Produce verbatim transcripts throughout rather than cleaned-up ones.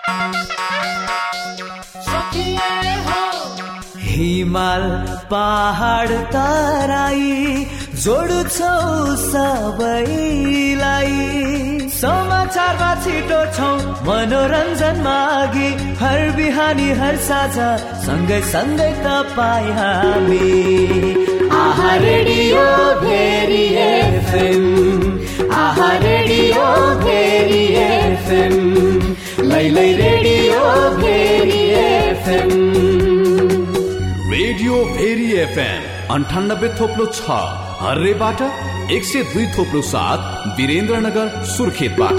हिमाल पहाड तराई जोड्छौ सबैलाई समाचारमा छिटो छौ मनोरञ्जनमा अघि हर बिहानी हर साझा सँगै सँगै तपाईँ हामी आहा रेडियो भेरी एफएम आहा रेडियो भेरी एफएम लैलै radio Bheri FM radio Bheri FM अन्ठानब्बे थोप्लो छ हर्रेबाट एक सय दुई थोप्लो सात वीरेन्द्रनगर सुर्खेतबाट।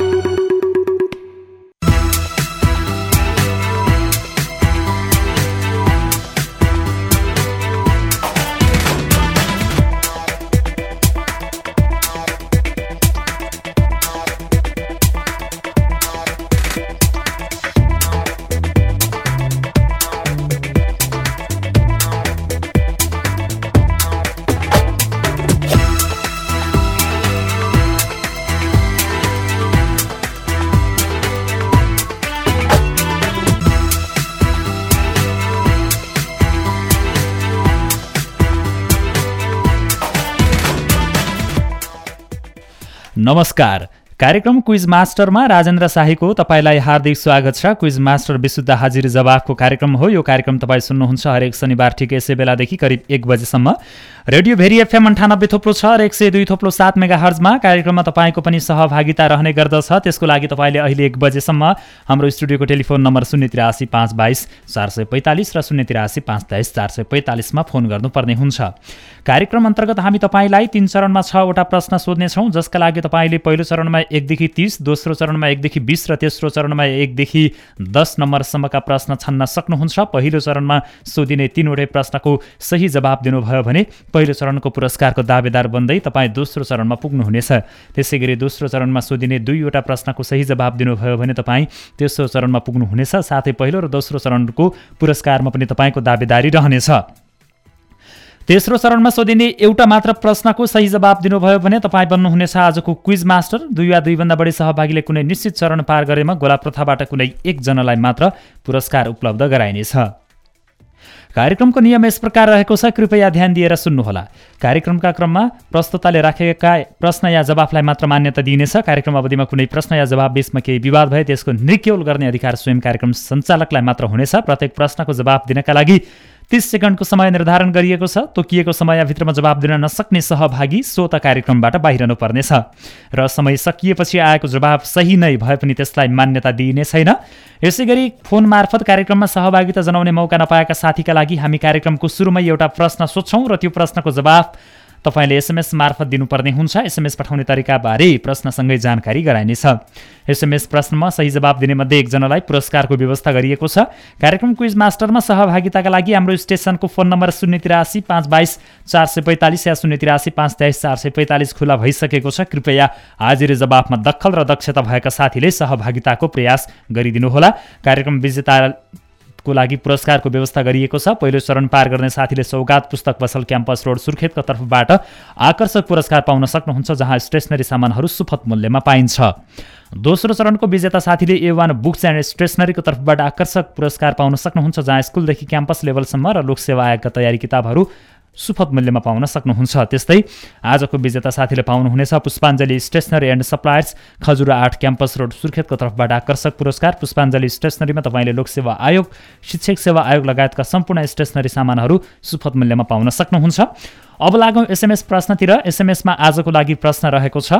नमस्कार, कार्यक्रम क्विज मास्टरमा राजेन्द्र शाहीको तपाईलाई हार्दिक स्वागत छ। क्विज मास्टर विशुद्ध हाजिरी जवाफको कार्यक्रम हो। यो कार्यक्रम तपाईँ सुन्नुहुन्छ हरेक शनिबार ठिक यसै बेलादेखि करिब एक बजेसम्म रेडियो भेरी एफएम अन्ठानब्बे थोप्लो छ र एक सय दुई थोप्लो सात मेगा हर्जमा। कार्यक्रममा तपाईँको पनि सहभागिता रहने गर्दछ। त्यसको लागि तपाईँले अहिले एक बजेसम्म हाम्रो स्टुडियोको टेलिफोन नम्बर शून्य त्रियासी पाँच बाइस चार सय पैँतालिस र शून्य त्रियासी पाँच तेइस चार सय पैँतालिसमा फोन गर्नुपर्ने हुन्छ। कार्यक्रम अन्तर्गत हामी तपाईँलाई तीन चरणमा छवटा प्रश्न सोध्नेछौँ, जसका लागि तपाईँले पहिलो चरणमा एकदेखि तीस, दोस्रो चरणमा एकदेखि बीस र तेस्रो चरणमा एकदेखि दस नम्बरसम्मका प्रश्न छान्न सक्नुहुन्छ। पहिलो चरणमा सोधिने तीनवटै प्रश्नको सही जवाब दिनुभयो भने पहिलो चरणको पुरस्कारको दावेदार बन्दै तपाईँ दोस्रो चरणमा पुग्नुहुनेछ। त्यसै गरी दोस्रो चरणमा सोधिने दुईवटा प्रश्नको सही जवाब दिनुभयो भने तपाईँ तेस्रो चरणमा पुग्नुहुनेछ। साथै पहिलो र दोस्रो चरणको पुरस्कारमा पनि तपाईँको दावेदारी रहनेछ। तेस्रो चरणमा सोधिने एउटा मात्र प्रश्नको सही जवाब दिनुभयो भने तपाईँ बन्नुहुनेछ आजको क्विज मास्टर। दुई वा दुईभन्दा बढी सहभागीले कुनै निश्चित चरण पार गरेमा गोला प्रथाबाट कुनै एकजनालाई मात्र पुरस्कार उपलब्ध गराइनेछ। कार्यक्रमको नियम यस प्रकार रहेको छ, कृपया ध्यान दिएर सुन्नुहोला। कार्यक्रमका क्रममा प्रस्तुताले राखेका प्रश्न या जवाफलाई मात्र मान्यता दिइनेछ। कार्यक्रम अवधिमा कुनै प्रश्न या जवाब बीचमा केही विवाद भए त्यसको निर्क्यौल गर्ने अधिकार स्वयं कार्यक्रम सञ्चालकलाई मात्र हुनेछ। प्रत्येक प्रश्नको जवाब दिनका लागि तीस सेकन्डको समय निर्धारण गरिएको छ। तोकिएको समयभित्रमा जवाब दिन नसक्ने सहभागी स्वतः कार्यक्रमबाट बाहिरनु पर्नेछ र समय सकिएपछि आएको जवाब सही नै भए पनि त्यसलाई मान्यता दिइने छैन। यसै गरी फोन मार्फत कार्यक्रममा सहभागिता जनाउने मौका नपाएका साथीका लागि हामी कार्यक्रमको सुरुमै एउटा प्रश्न सोध्छौँ र त्यो प्रश्नको जवाब तपाईले एसएमएस मार्फत दिनुपर्ने हुन्छ। एसएमएस पठाउने तरिकाबारे प्रश्नसँगै जानकारी गराइनेछ। एसएमएस प्रश्नमा सही जवाब दिने मध्ये एकजनालाई पुरस्कारको व्यवस्था गरिएको छ। कार्यक्रम क्विज मास्टरमा सहभागिताका लागि हाम्रो स्टेसनको फोन नम्बर शून्य त्रियासी पाँच बाइस चार सय पैँतालिस या शून्य त्रियासी पाँच तेइस चार सय पैँतालिस खुला भइसकेको छ। कृपया हाजिरी जवाफमा दखल र दक्षता भएका साथीले सहभागिताको प्रयास गरिदिनुहोला। कार्यक्रम विजेता को लागि पुरस्कारको व्यवस्था गरिएको छ। पहिलो चरण पार गर्ने साथीले सौगात पुस्तक पसल क्याम्पस रोड सुर्खेतको तर्फबाट आकर्षक पुरस्कार पाउन सक्नुहुन्छ, जहाँ स्टेसनरी सामानहरू सुपथ मूल्यमा पाइन्छ। दोस्रो चरणको विजेता साथीले ए वान बुक्स एन्ड स्टेसनरीको तर्फबाट आकर्षक पुरस्कार पाउन सक्नुहुन्छ, जहाँ स्कुलदेखि क्याम्पस लेभलसम्म र लोकसेवा आयोगका तयारी किताबहरू सुपथ मूल्यमा पाउन सक्नुहुन्छ। त्यस्तै आजको विजेता साथीले पाउनुहुनेछ Pushpanjali stationery and suppliers Khajura आठ क्याम्पस रोड सुर्खेतको तर्फबाट आकर्षक पुरस्कार। पुष्पाञ्जली स्टेसनरीमा तपाईँले लोकसेवा आयोग, शिक्षक सेवा आयोग लगायतका सम्पूर्ण स्टेसनरी सामानहरू सुपथ मूल्यमा पाउन सक्नुहुन्छ। अब लागौँ एसएमएस प्रश्नतिर। एसएमएसमा आजको लागि प्रश्न रहेको छ,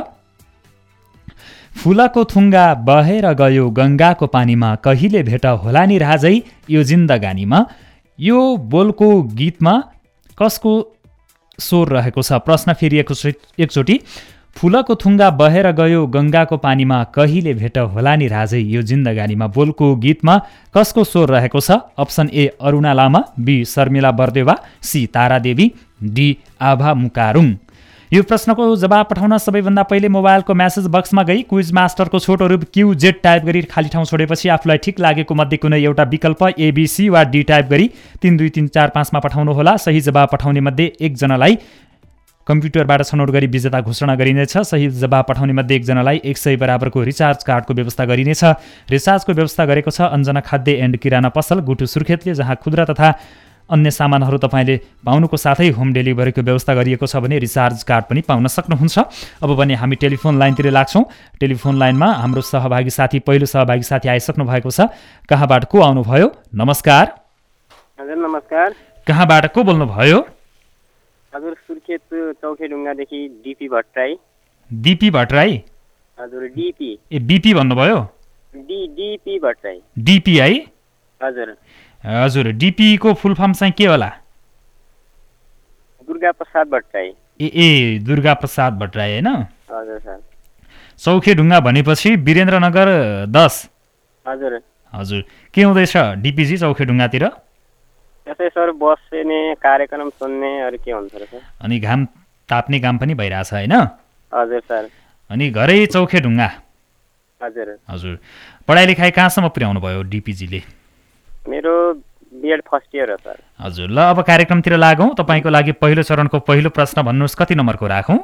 फुलको थुङ्गा बहेर गयो गङ्गाको पानीमा, कहिले भेट होला नि राजै यो जिन्दगानीमा। यो बोलको गीतमा कसको स्वर रहेको छ? प्रश्न फेरि एकचोटि। फुलको थुङ्गा बहेर गयो गङ्गाको पानीमा, कहिले भेट होला नि राजै यो जिन्दगानीमा। बोलको गीतमा कसको स्वर रहेको छ? Option A Aruna Lama, B Sharmila Bardewa, C Tara Devi, D Abha Mukarung. यो प्रश्नको जवाब पठाउन सबैभन्दा पहिले मोबाइलको म्यासेज बक्समा गई क्विज मास्टरको छोटो रूप क्यू जेड टाइप गरी खाली ठाउँ छोडेपछि आफूलाई ठिक लागेको मध्ये कुनै एउटा विकल्प एबीसी वा डी टाइप गरी तीन दुई तीन चार पाँचमा पठाउनुहोला। सही जवाब पठाउने मध्ये एकजनालाई कम्प्युटरबाट छनौट गरी विजेता घोषणा गरिनेछ। सही जवाब पठाउने मध्ये एकजनालाई एक सय बराबरको रिचार्ज कार्डको व्यवस्था गरिनेछ। रिचार्जको व्यवस्था गरेको छ अञ्जना खाद्य एन्ड किराना पसल गुटु सुर्खेतले, जहाँ खुद्रा तथा अन्य सामानहरू तपाईँले पाउनुको साथै होम डेलिभरीको व्यवस्था गरिएको छ भने रिचार्ज कार्ड पनि पाउन सक्नुहुन्छ। अब भने हामी टेलिफोन लाइनतिर लाग्छौँ। टेलिफोन लाइनमा हाम्रो सहभागी साथी पहिलो सहभागी साथी आइसक्नु भएको छ। कहाँबाट को आउनुभयो? नमस्कार। हजुर नमस्कार। कहाँबाट को बोल्नुभयो? हजुर सुर्खेत चौखेढुङ्गादेखि डिपी भट्टराई। डिपी भट्टराई? हजुर डिपी। ए बिपी भन्नुभयो? D DP Bhattarai. डिपी है? हजुर हजुर डिपी को फुल फर्म चाहिँ के होला? दुर्गा प्रसाद भट्टराई। ए ए दुर्गा प्रसाद भट्टराई हैन? हजुर सर। चौखेढुङ्गा भनेपछि वीरेन्द्रनगर दस? हजुर हजुर। के हुँदैछ डिपीजी चौखेढुङ्गातिर? त्यसै सर बस्ने कार्यक्रम सुन्ने अरू के हुन्छ र सर? अनि घाम ताप्ने काम पनि भइरहेछ हैन? हजुर सर। अनि घरै चौखेढुङ्गा? हजुर हजुर। पढाइ लेखाइ कहाँसम्म पुर्याउनु भयो डिपीजीले? मेरो बिएड फर्स्ट इयर हो सर। हजुर। ल अब कार्यक्रमतिर लागौँ। तपाईँको लागि पहिलो चरणको पहिलो प्रश्न भन्नुहोस्, कति नम्बरको राखौँ?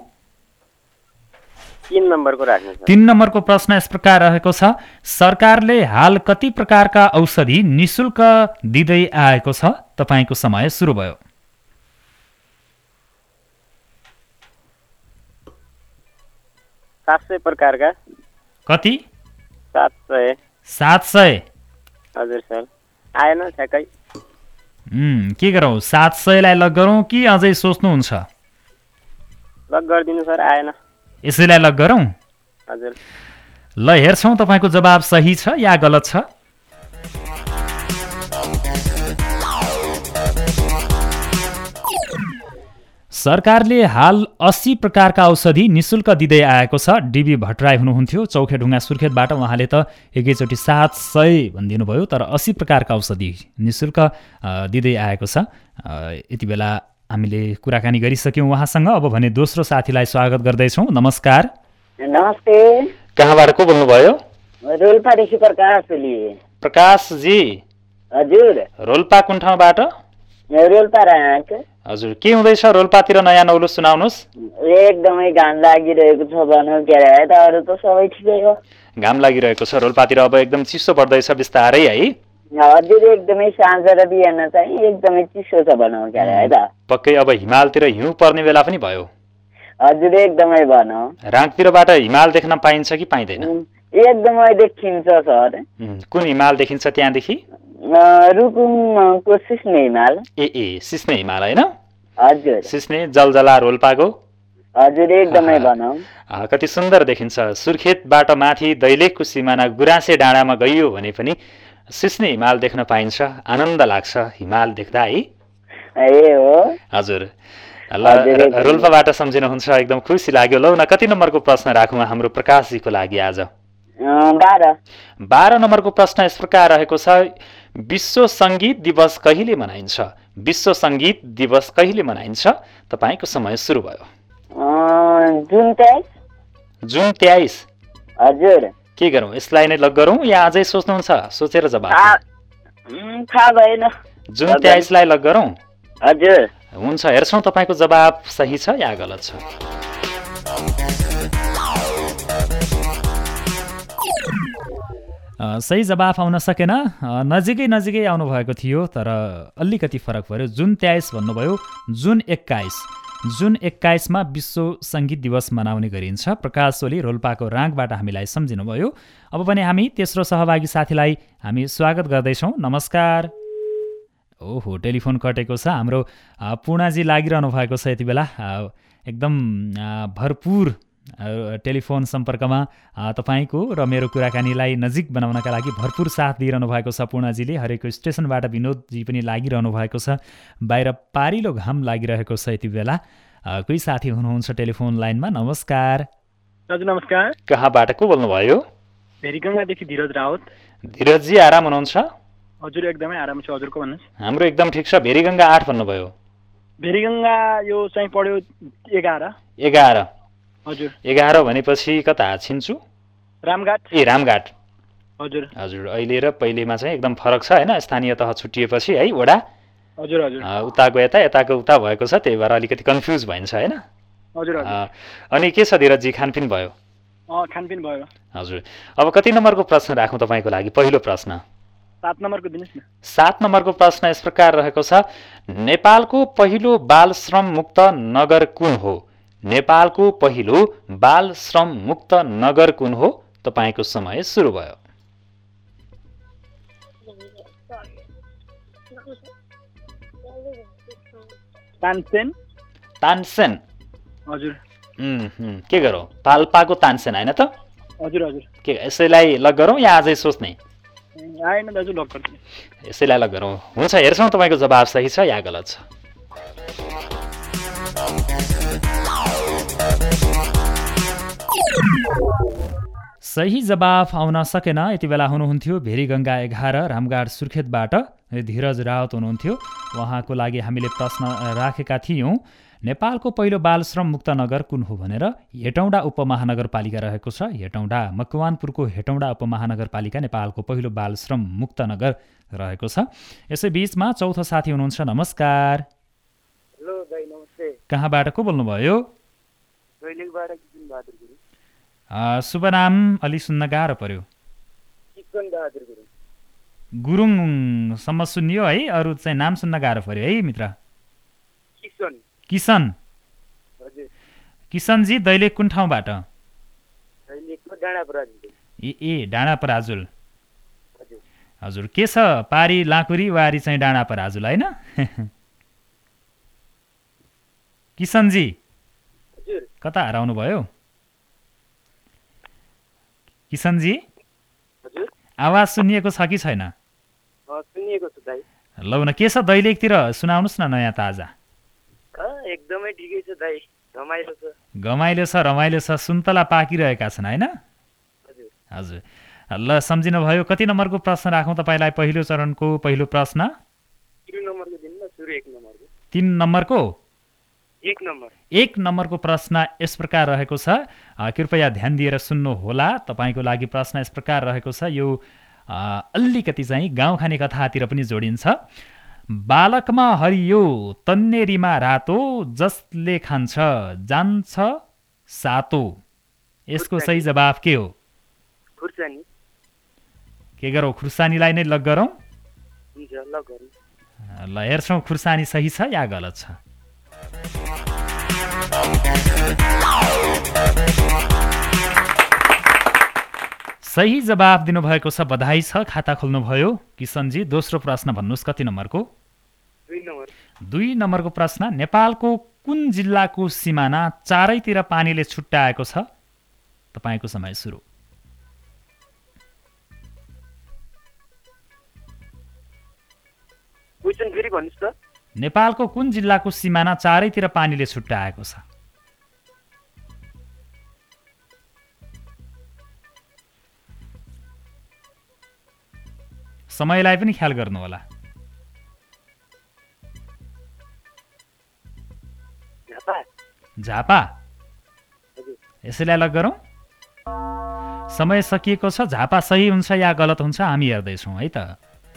तीन नम्बरको राख्नु सर। तीन नम्बरको प्रश्न यस प्रकार रहेको छ, सरकारले हाल कति प्रकारका औषधि निशुल्क दिँदै आएको छ? तपाईँको समय सुरु भयो। सात सय प्रकारका। कति? सात सय। सात सय? हजुर सर। आएन ठ्याक्कै। के गरौँ, सात सयलाई लग गरौँ कि अझै सोच्नुहुन्छ? लग गरिदिनु सर, आएन। यसैलाई लग गरौँ? हजुर। ल हेर्छौँ तपाईँको जवाब सही छ या गलत छ। सरकारले हाल अस्सी प्रकारका औषधि निशुल्क दिँदै आएको छ। डिबी भट्टराई हुनुहुन्थ्यो चौखेढुङ्गा सुर्खेतबाट। उहाँले त एकैचोटि सात सय भनिदिनु भयो, तर अस्सी प्रकारका औषधि निशुल्क दिँदै आएको छ। यति बेला हामीले कुराकानी गरिसक्यौँ उहाँसँग। अब भने दोस्रो साथीलाई स्वागत गर्दैछौँ। नमस्कार। नमस्ते। कहाँबाट को बोल्नुभयो? रोल्पादेखि प्रकाश ओली। प्रकाशजी? हजुर। रोल्पा कुन ठाउँबाट? रोल्पा राँक। हजुर। के हुँदैछ रोल्पातिर नयाँ नौलो सुनाउनुहोस्। एकदमै घाम लागिरहेको छ भनौँ, के अरे त अरू त सबै ठिकै हो। घाम लागिरहेको छ रोल्पातिर, अब एकदम चिसो पर्दैछ बिस्तारै है? हजुर एकदमै साँझ र बिहान चाहिँ एकदमै चिसो छ भनौँ, के अरे त। पक्कै अब हिमालतिर हिउँ पर्ने बेला पनि भयो। हजुर एकदमै भनौँ। राङतिरबाट हिमाल देख्न पाइन्छ कि पाइँदैन? एकदमै देखिन्छ सर। कुन हिमाल देखिन्छ त्यहाँदेखि? रुकुमको सिस्ने हिमाल। ए ए सिस्ने हिमाल होइन? हजुर। सिस्ने जलजला रोल्पाको? हजुर एकदमै भनौँ। कति सुन्दर देखिन्छ। सुर्खेतबाट माथि दैलेखको सिमाना गुराँसे डाँडामा गइयो भने पनि सिस्ने हिमाल देख्न पाइन्छ। आनन्द लाग्छ हिमाल देख्दा है? ए हो। हजुर। ल रोल्पाबाट सम्झिनुहुन्छ, एकदम खुसी लाग्यो। लौ न कति नम्बरको प्रश्न राखौँ हाम्रो प्रकाशजीको लागि आज? बाह्र। बाह्र नम्बरको प्रश्न यस प्रकार रहेको छ, विश्व सङ्गीत दिवस कहिले मनाइन्छ? विश्व सङ्गीत दिवस कहिले मनाइन्छ? तपाईँको समय सुरु भयो। जुन तेइस। जुन तेइस? हजुर। के गरौँ, यसलाई नै लग गरौँ या अझै सोच्नुहुन्छ? सोचेर जवाब। थाहा भएन। जुन तेइसलाई लग गरौँ? हजुर। हुन्छ, हेर्छौँ तपाईँको जवाब सही छ या गलत छ। सही जवाफ आउन सकेन। नजिकै नजिकै आउनुभएको थियो तर अलिकति फरक पऱ्यो। जुन तेइस भन्नुभयो। जुन एक्काइस। जुन एक्काइसमा विश्व सङ्गीत दिवस मनाउने गरिन्छ। प्रकाश ओली रोल्पाको राङबाट हामीलाई सम्झिनुभयो। अब पनि हामी तेस्रो सहभागी साथीलाई हामी स्वागत गर्दैछौँ। नमस्कार। ओहो टेलिफोन कटेको छ। हाम्रो पूर्णाजी लागिरहनु भएको छ यति बेला। एकदम भरपुर टेलिफोन सम्पर्कमा तपाईँको र मेरो कुराकानीलाई नजिक बनाउनका लागि भरपुर साथ दिइरहनु भएको छ पूर्णाजीले। हरेक स्टेसनबाट विनोदजी पनि लागिरहनु भएको छ। बाहिर पारिलो घाम लागिरहेको छ यति बेला। कोही साथी हुनुहुन्छ टेलिफोन लाइनमा। नमस्कार। हजुर नमस्कार। कहाँबाट को बोल्नुभयो? भेरीगङ्गादेखि धीरज राउत। धीरजजी आराम हुनुहुन्छ? हजुर एकदमै आराम छ। हजुरको भन्नुहोस्। हाम्रो एकदम ठिक छ। भेरीगङ्गा आठ भन्नुभयो। भेरीगङ्गा यो चाहिँ पढ्यो एघार। एघार? हजुर। एघार भनेपछि कता छिन्चु? रामघाट। ए रामघाट। हजुर हजुर। अहिले र पहिलेमा चाहिँ एकदम फरक छ होइन? स्थानीय तह छुट्टिएपछि है वडा? हजुर हजुर। उताको यता यताको उता भएको छ, त्यही भएर अलिकति कन्फ्युज भइन्छ होइन? हजुर हजुर अनि के छ धीरजजी, खानपिन भयो? अँ खानपिन भयो। हजुर, अब कति नम्बरको प्रश्न राखौँ तपाईँको लागि? पहिलो प्रश्न सात नम्बरको दिनुहोस् न। सात नम्बरको प्रश्न यस प्रकार रहेको छ, नेपालको पहिलो बाल श्रम मुक्त नगर कुन हो? नेपालको पहिलो बाल श्रम मुक्त नगर कुन हो? तपाईँको समय सुरु भयो। तानसेन। तानसेन? हजुर। के गरौँ, पाल्पाको तानसेन होइन त? हजुर हजुर। के यसैलाई लक गरौँ या अझै सोच्ने? आएन दाजु, लक गर्छु। यसैलाई लक गरौँ। हुन्छ, हेर्छौँ तपाईँको जवाब सही छ या गलत छ। सही जवाफ आउन सकेन। यति बेला हुनुहुन्थ्यो भेरीगङ्गा एघार रामगाड सुर्खेतबाट धीरज रावत हुनुहुन्थ्यो। उहाँको लागि हामीले प्रश्न राखेका थियौँ, नेपालको पहिलो बाल श्रम मुक्त नगर कुन हो भनेर। हेटौँडा उपमहानगरपालिका रहेको छ। हेटौँडा मकवानपुरको हेटौँडा उपमहानगरपालिका नेपालको पहिलो बाल श्रम मुक्त नगर रहेको छ। यसै बीचमा चौथो साथी हुनुहुन्छ। नमस्कार। हेलो दाइ, नमस्ते। कहाँबाट को बोल्नुभयो? दैलेखबाट किसन बहादुर गुरुङ। शुभ नाम अलि सुन्न गाह्रो पर्यो। किसन बहादुर गुरुङ। गुरुङसम्म सुनियो है, अरू चाहिँ नाम सुन्न गाह्रो पर्यो है मित्र। किसन। किसन। हजुर। किसनजी दैलेख कुन ठाउँबाट? दैलेखको डाँडापराजुल। ए ए डाँडापराजुल। हजुर। हजुर, के छ पारी लाँकुरी वारी चाहिँ डाँडापराजुल होइन? किसनजी हजुर। कता हराउनु भयो? किसनजी हजुर, आवाज सुनिएको छ कि छैन? सुनिएको छ दाइ। लौ न, के छ दैलेखतिर सुनाउनुहोस् न नयाँ ताजा। एकदमै ठिकै छ दाइ, रमाइलो छ। गमाइलो छ, रमाइलो छ, सुन्तला पाकिरहेका छन् होइन? हजुर। हजुर, ल सम्झिनुभयो। कति नम्बरको प्रश्न राखौँ तपाईँलाई? पहिलो चरणको पहिलो प्रश्न तीन नम्बरको दिनु न, सुरु एक नम्बरको। तीन नम्बरको एक नम्बर एक नम्बरको प्रश्न यस प्रकार रहेको छ, कृपया ध्यान दिएर सुन्नुहोला। तपाईँको लागि प्रश्न यस प्रकार रहेको छ, यो अलिकति चाहिँ गाउँ खाने कथातिर पनि जोडिन्छ। बालकमा हरियो तन्नेरीमा रातो, जसले खान्छ जान्छ सातो। यसको सही जवाफ के हो? खुर्सानी। के गरौँ, खुर्सानीलाई नै लक गरौँ? हुन्छ, लक गरौँ। ल हेर्छौँ खुर्सानी सही छ या गलत छ। सही जवाब दिनुभएको छ, बधाई छ, खाता खोल्नुभयो किसनजी। दोस्रो प्रश्न भन्नुहोस्, कति नम्बरको? दुई नम्बर। दुई नम्बरको प्रश्न, नेपालको कुन जिल्लाको सिमाना चारैतिर पानीले छुट्याएको छ? तपाईँको समय सुरु। क्वेशन फेरि भन्नुहोस् त। नेपालको कुन जिल्लाको सिमाना चारैतिर पानीले छुट्याएको छ? समयलाई पनि ख्याल गर्नुहोला। झापा। झापा? यसैलाई लक गरौँ? समय सकिएको छ। झापा सही हुन्छ या गलत हुन्छ हामी हेर्दैछौँ है त।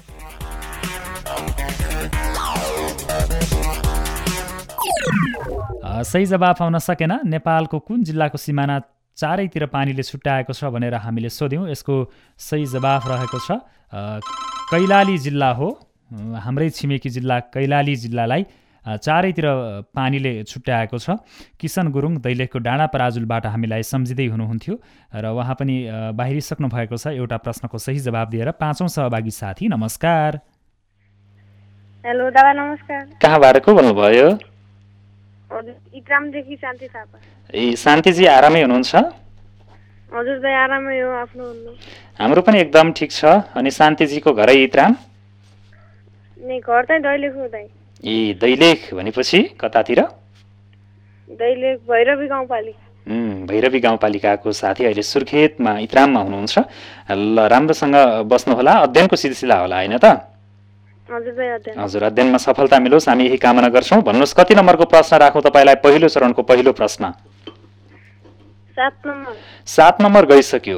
सही जवाफ आउन सकेन। नेपालको कुन जिल्लाको सिमाना चारैतिर पानीले छुट्याएको छ भनेर हामीले सोध्यौँ। यसको सही जवाफ रहेको छ कैलाली जिल्ला हो। हाम्रै छिमेकी जिल्ला कैलाली जिल्लालाई चारैतिर पानीले छुट्याएको छ। किसन गुरुङ दैलेखको डाँडापराजुलबाट हामीलाई सम्झिँदै हुनुहुन्थ्यो र उहाँ पनि बाहिरिसक्नु भएको छ एउटा प्रश्नको सही जवाब दिएर। पाँचौँ सहभागी साथी, नमस्कार। हेलो दादा, नमस्कार। कहाँबाट को बोल्नुभयो? इक्रामदेखि शान्ति थापा। ए शान्तिजी, आरामै हुनुहुन्छ? हजुर दाइ, आरामै हो। आफ्नो भन्नु। हाम्रो पनि एकदम ठिक छ। अनि शान्तिजीको घरै इत्राम? नै घर चाहिँ दैलेख हो दाइ। ए दैलेख भनेपछि कतातिर? दैलेख भैरवी गाउँपालिका। उम् भैरवी गाउँपालिकाको साथी अहिले सुर्खेतमा इत्राममा हुनुहुन्छ। ल राम्रोसँग बस्नुहोला। अध्ययनको सिलसिला होला होइन त? हजुर दाइ, अध्ययन। हजुर, अध्ययनमा सफलता मिलोस् हामी यही कामना गर्छौँ। भन्नुहोस्, कति नम्बरको प्रश्न राखौँ तपाईँलाई? पहिलो चरणको पहिलो प्रश्न। सात नम्बर। सात नम्बर गइसक्यो।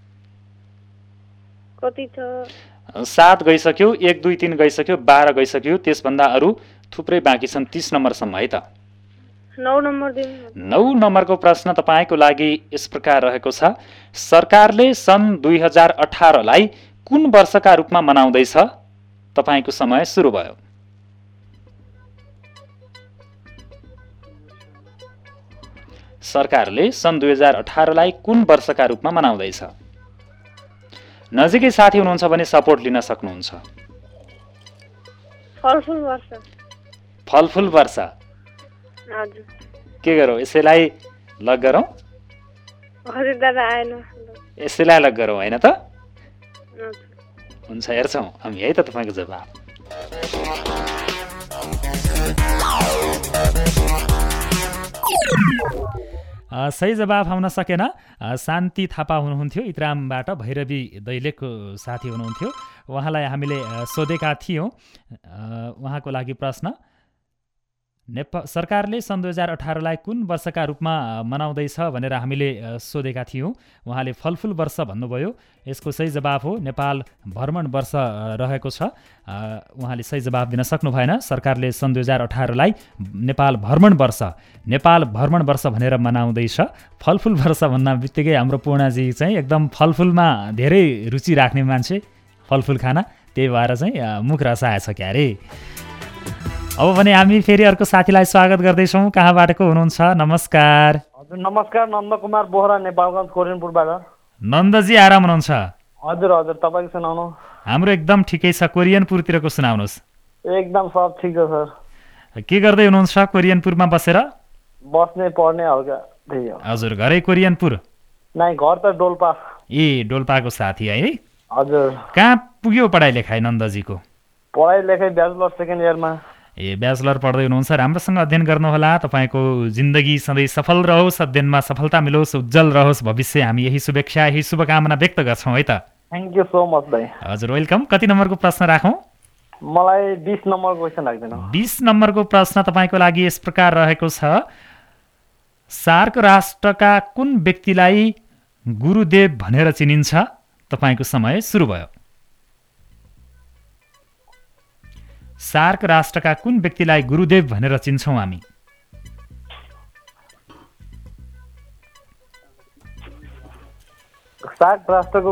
कति छ? सात गइसक्यो, एक दुई तिन गइसक्यो, बाह्र गइसक्यो, त्यसभन्दा अरू थुप्रै बाँकी छन्, तीस नम्बरसम्म है त। नौ नम्बर दिनु नौ नम्बरको प्रश्न तपाईँको लागि यस प्रकार रहेको छ। सरकारले सन् दुई हजार अठारलाई कुन वर्षका रूपमा मनाउँदैछ? तपाईँको समय सुरु भयो। सरकारले सन् दुई हजार अठारलाई कुन वर्षका रूपमा मनाउँदैछ? नजिकै साथी हुनुहुन्छ भने सपोर्ट लिन सक्नुहुन्छ। फलफुल वर्ष। फलफुल वर्ष हजुर। के गरौँ, यसैलाई लग गरौँ? हजुर दादा आएन। यसैलाई लग गरौँ होइन त? हजुर। हुन्छ, हेर्छौँ हामी है त तपाईँको जवाब। सही जवाब आउन सकेन। शान्ति थापा हुनुहुन्थ्यो इतरामबाट, भैरवी दैलेखको साथी हुनुहुन्थ्यो। उहाँलाई हामीले सोधेका थियौँ। उहाँको लागि प्रश्न, नेपाल सरकारले सन् दुई हजार अठारलाई कुन वर्षका रूपमा मनाउँदैछ भनेर हामीले सोधेका थियौँ। उहाँले फलफुल वर्ष भन्नुभयो। यसको सही जवाब हो नेपाल भ्रमण वर्ष रहेको छ। उहाँले सही जवाब दिन सक्नु भएन। सरकारले सन् दुई हजार अठारलाई नेपाल भ्रमण वर्ष नेपाल भ्रमण वर्ष भनेर मनाउँदैछ। फलफुल वर्ष भन्ना बित्तिकै हाम्रो पूर्णाजी चाहिँ एकदम फलफुलमा धेरै रुचि राख्ने मान्छे, फलफुल खाना, त्यही भएर चाहिँ मुख रसाएछ क्या अरे। अब भने हामी फेरि अर्को साथीलाई स्वागत गर्दैछौँ। कहाँबाट को हुनुहुन्छ? नमस्कार। हजुर नमस्कार, नन्दकुमार बोहरा, नेपालगञ्ज कोरियनपुरबाट। नन्दजी आराम हुनुहुन्छ? हजुर हजुर, तपाईँको सुनाउनु? हाम्रो एकदम ठिकै छ। कोरियनपुरतिरको सुनाउनुहोस्। एकदम सब ठिक छ सर। के गर्दै हुनुहुन्छ कोरियनपुरमा बसेर? बस्ने पढ्ने हल्का त्यही हो। हजुर, घरै कोरियनपुर? नै, घर त डोल्पा। ए, डोल्पाको साथी है? हजुर। कहाँ पुग्यो पढाइ लेखाइ नन्दजीको? पढाइ लेखाइ ब्याचलर सेकेन्ड इयरमा। ए, ब्याचलर पढ्दै हुनुहुन्छ। राम्रोसँग अध्ययन गर्नुहोला। तपाईँको जिन्दगी सधैँ सफल रहोस्, अध्ययनमा सफलता मिलोस्, उज्जवल रहोस् भविष्य। हामी यही शुभेच्छा, यही शुभकामना व्यक्त गर्छौँ है त। थ्याङ्क यू सो मच भाइ। हजुर, वेलकम। कति नम्बरको प्रश्न राखौँ? मलाई बिस नम्बरको क्वेसन राख्दिनु। बिस नम्बरको प्रश्न तपाईँको लागि यस प्रकार रहेको छ। सार्क राष्ट्रका कुन व्यक्तिलाई गुरुदेव भनेर चिनिन्छ? तपाईँको समय सुरु भयो। सार्क राष्ट्रका कुन व्यक्तिलाई गुरुदेव भनेर चिन्छौँ हामी? सार्क राष्ट्रको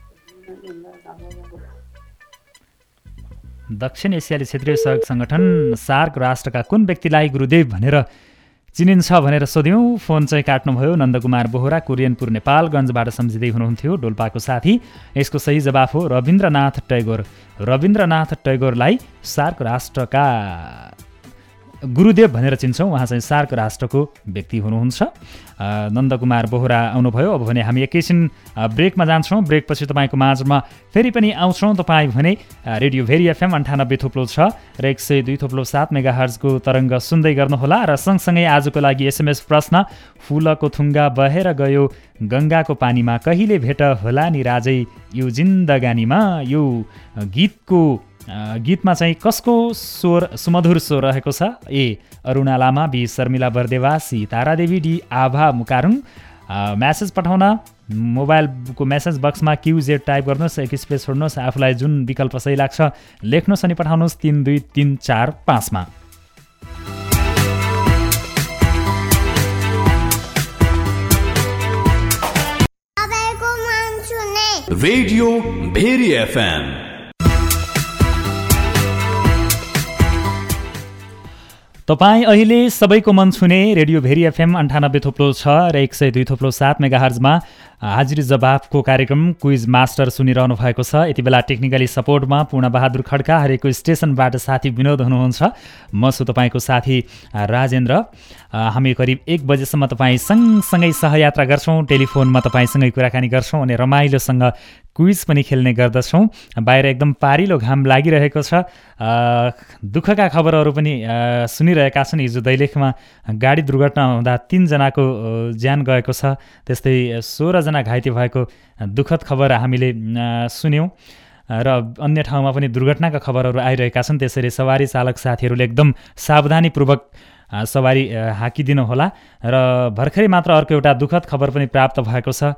दक्षिण एसियाली क्षेत्रीय सहयोग सङ्गठन सार्क राष्ट्रका कुन व्यक्तिलाई गुरुदेव भनेर चिनिन्छ भनेर सोध्यौँ। फोन चाहिँ काट्नुभयो। नन्दकुमार बोहरा, कोरियनपुर, नेपालगञ्जबाट सम्झिँदै हुनुहुन्थ्यो, डोल्पाको साथी। यसको सही जवाफ हो रविन्द्रनाथ टैगोर। रविन्द्रनाथ टैगोरलाई सार्क राष्ट्रका गुरुदेव भनेर चिन्छौँ। उहाँ चाहिँ सार्क राष्ट्रको व्यक्ति हुनुहुन्छ। नन्दकुमार बोहरा आउनुभयो। अब भने हामी एकैछिन ब्रेकमा जान्छौँ। ब्रेकपछि तपाईँको माझमा फेरि पनि आउँछौँ। तपाईँ भने रेडियो भेरी एफएम अन्ठानब्बे थोप्लो छ र एक सय दुई थोप्लो सात मेगा हर्जको तरङ्ग सुन्दै गर्नुहोला। र सँगसँगै आजको लागि एसएमएस प्रश्न, फुलको थुङ्गा बहेर गयो गङ्गाको पानीमा, कहिले भेट होला नि राजै यो जिन्दगानीमा। यो गीतको गीतमा चाहिँ कसको स्वर, सुमधुर स्वर रहेको छ? ए, अरुणा लामा, बी, शर्मिला बर्देवासी, तारादेवी, डी, आभा मुकारुङ। म्यासेज पठाउन मोबाइलको मेसेज बक्समा क्युजेड टाइप गर्नुहोस्, एक स्पेस छोड्नुहोस्, आफूलाई जुन विकल्प सही लाग्छ लेख्नुहोस् अनि पठाउनुहोस् तिन दुई तिन चार पाँचमा। Radio Bheri FM. तपाईँ अहिले सबैको मन छुने रेडियो भेरी एफएम अन्ठानब्बे थोप्लो छ र एक सय दुई थोप्लो सात मेगा हर्जमा हाजिरी जवाफको कार्यक्रम क्विज मास्टर सुनिरहनु भएको छ। यति बेला टेक्निकली सपोर्टमा पूर्णबहादुर खड्का, हरेको स्टेसनबाट साथी विनोद हुनुहुन्छ। म छु तपाईँको साथी राजेन्द्र। हामी करिब एक बजेसम्म तपाईँ सँगसँगै सहयात्रा गर्छौँ, टेलिफोनमा तपाईँसँगै कुराकानी गर्छौँ अनि रमाइलोसँग क्विज पनि खेल्ने गर्दछौँ। बाहिर एकदम पारिलो घाम लागिरहेको छ। दुःखका खबरहरू पनि सुनिरहेका छन्। हिजो दैलेखमा गाडी दुर्घटना हुँदा तीनजनाको ज्यान गएको छ, त्यस्तै सोह्रजना घाइते भएको दुःखद खबर हामीले सुन्यौँ र अन्य ठाउँमा पनि दुर्घटनाका खबरहरू आइरहेका छन्। त्यसैले सवारी चालक साथीहरूले एकदम सावधानीपूर्वक सवारी हाकिदिनु होला। र भर्खरै मात्र अर्को एउटा दुःखद खबर पनि प्राप्त भएको छ।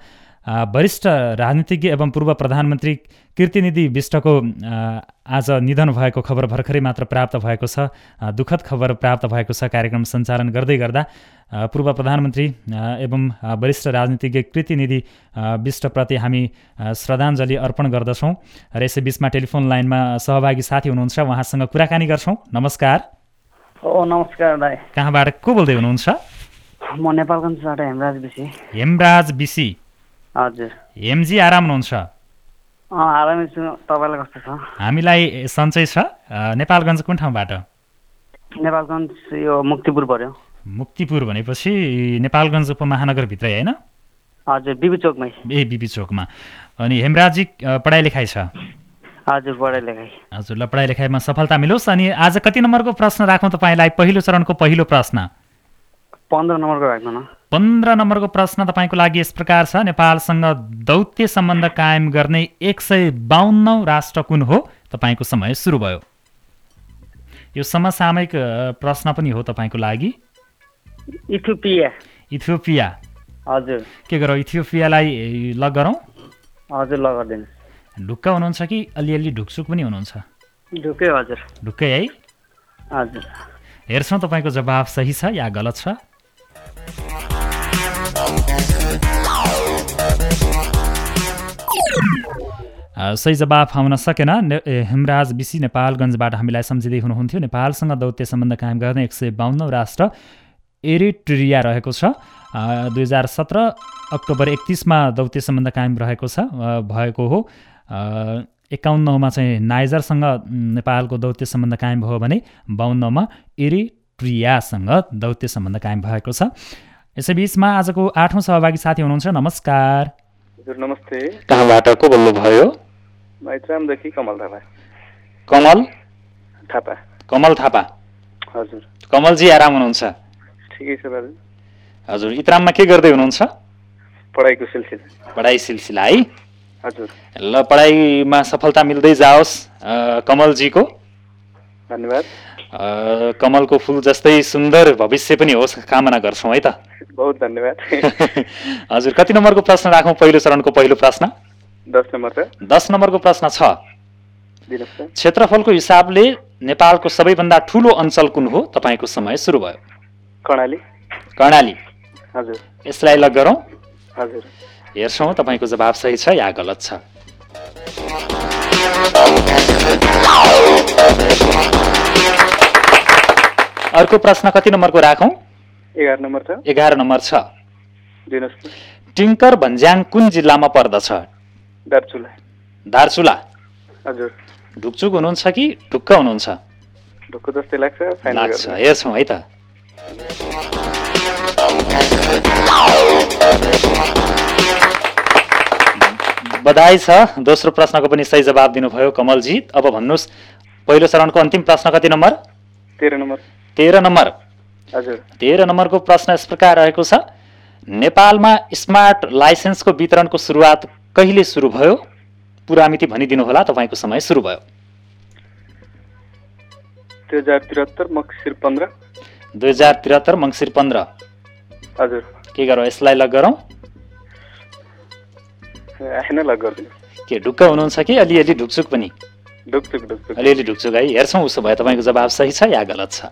वरिष्ठ राजनीतिज्ञ एवं पूर्व प्रधानमन्त्री कीर्तिनिधि बिष्टको आज निधन भएको खबर भर्खरै मात्र प्राप्त भएको छ। दुःखद खबर प्राप्त भएको छ। कार्यक्रम सञ्चालन गर्दै गर्दा पूर्व प्रधानमन्त्री एवं वरिष्ठ राजनीतिज्ञ कीर्तिनिधि बिष्टप्रति हामी श्रद्धाञ्जली अर्पण गर्दछौँ र यसै बिचमा टेलिफोन लाइनमा सहभागी साथी हुनुहुन्छ, उहाँसँग कुराकानी गर्छौँ। नमस्कार। ओ नमस्कार दाइ। कहाँबाट को बोल्दै हुनुहुन्छ? म नेपालगञ्जबाट हेमराज बिसी। हेमराज बिसी। हजुर। हेमजी आराम हुनुहुन्छ? अँ आरामै छु। तपाईँलाई कस्तो छ? हामीलाई सन्चै छ। नेपालगञ्ज कुन ठाउँबाट? नेपालगञ्ज यो मुक्तिपुर पर्यो। मुक्तिपुर भनेपछि नेपालगञ्ज उपमहानगरभित्रै होइन? हजुर, बिबी चोकमै। ए बिबी चोकमा। अनि हेमराजी पढाइ लेखाइ छ? हजुर, पढाइ लेखाइ। हजुर, ल पढाइ लेखाइमा सफलता मिलोस्। अनि आज कति नम्बरको प्रश्न राखौँ तपाईँलाई? पहिलो चरणको पहिलो प्रश्न पन्ध्र नम्बरको राख्नु न। पन्ध्र नम्बरको प्रश्न तपाईँको लागि यस प्रकार छ। नेपालसँग दौत्य सम्बन्ध कायम गर्ने एक सय बाहन्नौ राष्ट्र कुन हो? तपाईँको समय सुरु भयो। यो समसामयिक प्रश्न पनि हो तपाईँको लागि। इथियोपिया। इथियोपिया। हजुर। के गरौँ, इथियोपियालाई ल गरौँ? हजुर, ल गरिदिनुहोस्। ढुक्क हुनुहुन्छ कि अलिअलि ढुकछुक पनि हुनुहुन्छ? ढुक्कै। हजुर। ढुक्कै है? हजुर। हेर्छौँ तपाईँको जवाफ सही छ या गलत छ। सही जवाफ आउन सकेन। हेमराज बिसी नेपालगञ्जबाट हामीलाई सम्झिँदै हुनुहुन्थ्यो। नेपालसँग दौत्य सम्बन्ध कायम गर्ने एक सय बाहन्नौ राष्ट्र एरिट्रिया रहेको छ। दुई हजार सत्र अक्टोबर एकतिसमा दौत्य सम्बन्ध कायम रहेको छ भएको हो। एकाउन्नमा चाहिँ नाइजरसँग नेपालको दौत्य सम्बन्ध कायम भयो भने बाहन्नमा एरिट्रियासँग दौत्य सम्बन्ध कायम भएको छ। यसै बिचमा आजको आठौँ सहभागी साथी हुनुहुन्छ। नमस्कार। हजुर नमस्ते। कहाँबाट को बोल्नुभयो? इत्रामदेखि कमल थापा। कमल थापा। कमल थापा। हजुर। कमलजी आराम हुनुहुन्छ? ठिकै छ दाजु। हजुर, इत्राममा के गर्दै हुनुहुन्छ? पढाइको सिलसिला। पढाइ सिलसिला है? हजुर। ल पढाइमा सफलता मिल्दै जाओस् कमलजीको। धन्यवाद। कमलको फुल जस्तै सुन्दर भविष्य पनि होस् कामना गर्छौँ है त। बहुत धन्यवाद। हजुर, कति नम्बरको प्रश्न राखौँ? पहिलो चरणको पहिलो प्रश्न दस नम्बर छ। दस नम्बरको प्रश्न छ। दिनुहोस्। क्षेत्रफलको हिसाबले नेपालको सबैभन्दा ठुलो अञ्चल कुन हो? तपाईँको समय सुरु भयो। कर्णाली। कर्णाली। हजुर। यसलाई लग गरौँ? हजुर। हेर्छौँ तपाईँको जवाफ सही छ या गलत छ। अर्को प्रश्न कति नम्बरको राखौँ? एघार नम्बर छ। एघार नम्बर छ। दिनुहोस्। टिङ्कर भन्ज्याङ कुन जिल्लामा पर्दछ? दार्चुला। दार्चुला। हजुर। ढुकचुक हुनुहुन्छ कि ढुक्क हुनुहुन्छ? ढुक्क जस्तै लाग्छ। लाग्छ। हेर्छौँ है त। बधाई छ। दोस्रो प्रश्नको पनि सही जवाब दिनुभयो कमलजी। अब भन्नुहोस् पहिलो चरणको अन्तिम प्रश्न कति नम्बर? तेह्र नम्बर। तेह्र नम्बर। हजुर। तेह्र नम्बरको प्रश्न यस प्रकार रहेको छ। नेपालमा स्मार्ट लाइसेन्सको वितरणको सुरुवात कहिले सुरु भयो? पुरा मिति भनिदिनु होला। तपाईँको समय सुरु भयो। दुई हजार त्रिहत्तर मङ्सिर पन्ध्र। दुई हजार त्रिहत्तर मङ्सिर पन्ध्र। हजुर। के गरौँ, यसलाई लग गरौँ? आएन, लग गरिदिनु। के ढुक्क हुनुहुन्छ कि अलिअलि ढुकचुक पनि? ढुकचुक। ढुकचुक। अलिअलि ढुकचुक है? हेर्छौँ उसो भए तपाईँको जवाब सही छ या गलत छ।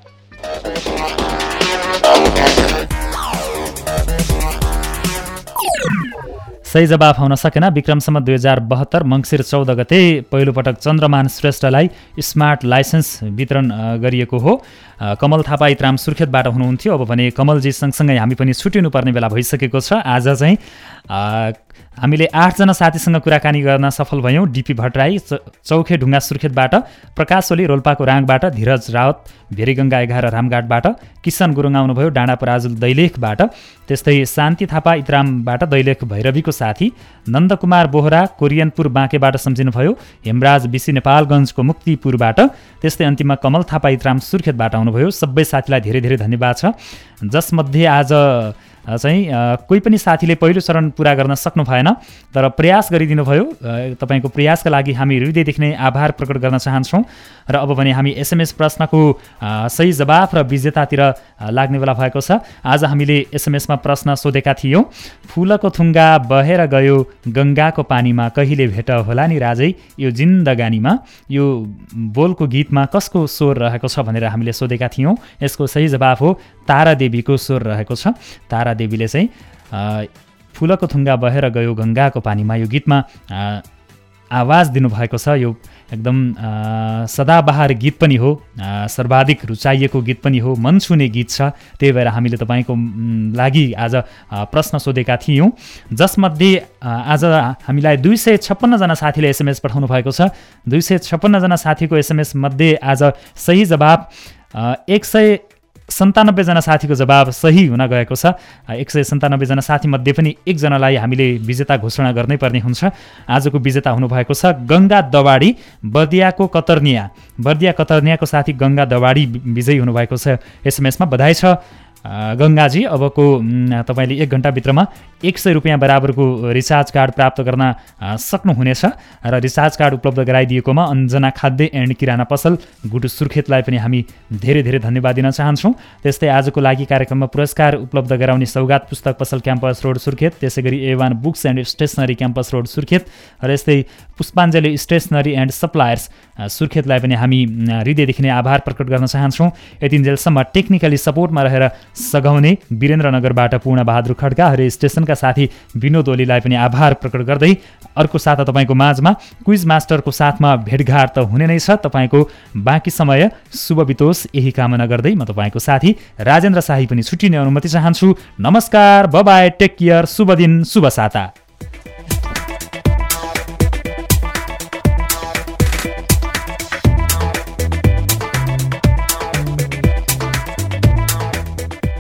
सही जवाफ आउन सकेन। विक्रमसम्म दुई हजार बहत्तर मङ्सिर चौध गते पहिलोपटक चन्द्रमान श्रेष्ठलाई स्मार्ट लाइसेन्स वितरण गरिएको हो। कमल थापा इत्राम सुर्खेतबाट हुनुहुन्थ्यो। अब भने कमलजी सँगसँगै हामी पनि छुटिनुपर्ने बेला भइसकेको छ। आज चाहिँ हामीले आठजना साथीसँग कुराकानी गर्न सफल भयौँ। डिपी भट्टराई चौखे ढुङ्गा सुर्खेतबाट, प्रकाश ओली रोल्पाको राङबाट, धीरज रावत भेरीगङ्गा एघार रामघाटबाट, किसन गुरुङ आउनुभयो डाँडा पराजुल दैलेखबाट, त्यस्तै शान्ति थापा इत्रामबाट दैलेख भैरवीको साथी, नन्दकुमार बोहरा कोरियनपुर बाँकेबाट सम्झिनुभयो, हेमराज बिसी नेपालगञ्जको मुक्तिपुरबाट, त्यस्तै अन्तिममा कमल थापा इत्राम सुर्खेतबाट आउनुभयो। सबै साथीलाई धेरै धेरै धन्यवाद छ। जसमध्ये आज चाहिँ कोही पनि साथीले पहिलो चरण पुरा गर्न सक्नु भएन, तर प्रयास गरिदिनु भयो। तपाईँको प्रयासका लागि हामी हृदयदेखि नै आभार प्रकट गर्न चाहन्छौँ। र अब भने हामी एसएमएस प्रश्नको सही जवाफ र विजेतातिर लाग्ने बेला भएको छ। आज हामीले एसएमएसमा प्रश्न सोधेका थियौँ, फुलको थुङ्गा बहेर गयो गङ्गाको पानीमा, कहिले भेट होला नि राजै यो जिन्दगानीमा, यो बोलको गीतमा कसको स्वर रहेको छ भनेर हामीले सोधेका थियौँ। यसको सही जवाफ हो तारा देवीको स्वर रहेको छ। तारा देवीले चाहिँ फुलको थुङ्गा बहेर गयो गङ्गाको पानीमा यो गीतमा आवाज दिनुभएको छ। यो एकदम सदाबहार गीत पनि हो, सर्वाधिक रुचाइएको गीत पनि हो, मन छुने गीत छ। त्यही भएर हामीले तपाईँको लागि आज प्रश्न सोधेका थियौँ, जसमध्ये आज हामीलाई दुई सय छप्पन्नजना साथीले एसएमएस पठाउनु भएको छ। दुई सय छप्पन्नजना साथीको एसएमएस मध्ये आज सही जवाब एक सय सन्तानब्बेजना साथीको जवाब सही हुन गएको छ। एक सय सन्तानब्बेजना साथीमध्ये पनि एकजनालाई हामीले विजेता घोषणा गर्नै पर्ने हुन्छ। आजको विजेता हुनुभएको छ गङ्गा दवाडी, बर्दियाको कतर्निया। बर्दिया कतर्नियाको साथी गङ्गा दवाडी विजयी हुनुभएको छ। एसएमएसमा बधाई छ गङ्गाजी। अबको तपाईँले एक घन्टाभित्रमा एक सय रुपियाँ बराबरको रिचार्ज कार्ड प्राप्त गर्न सक्नुहुनेछ र रिचार्ज कार्ड उपलब्ध गराइदिएकोमा अञ्जना खाद्य एन्ड किराना पसल गुडु सुर्खेतलाई पनि हामी धेरै धेरै धन्यवाद दिन चाहन्छौँ। त्यस्तै आजको लागि कार्यक्रममा पुरस्कार उपलब्ध गराउने सौगात पुस्तक पसल क्याम्पस रोड सुर्खेत, त्यसै गरी Evan books and stationery campus road Surkhet र यस्तै पुष्पाञ्जली स्टेसनरी एन्ड सप्लायर्स सुर्खेतलाई पनि हामी हृदयदेखि नै आभार प्रकट गर्न चाहन्छौँ। यतिन्जेलसम्म टेक्निकली सपोर्टमा रहेर सघाउने वीरेन्द्रनगरबाट पूर्ण बहादुर खड्का र स्टेसनका साथी विनोद ओलीलाई पनि आभार प्रकट गर्दै अर्को साता तपाईँको माझमा क्विज मास्टरको साथमा भेटघाट त हुने नै छ। तपाईँको बाँकी समय शुभ बितोस् यही कामना गर्दै म तपाईँको साथी राजेन्द्र शाही पनि छुट्टिने अनुमति चाहन्छु। नमस्कार, बाय बाय, टेक केयर, शुभ दिन, शुभ साता।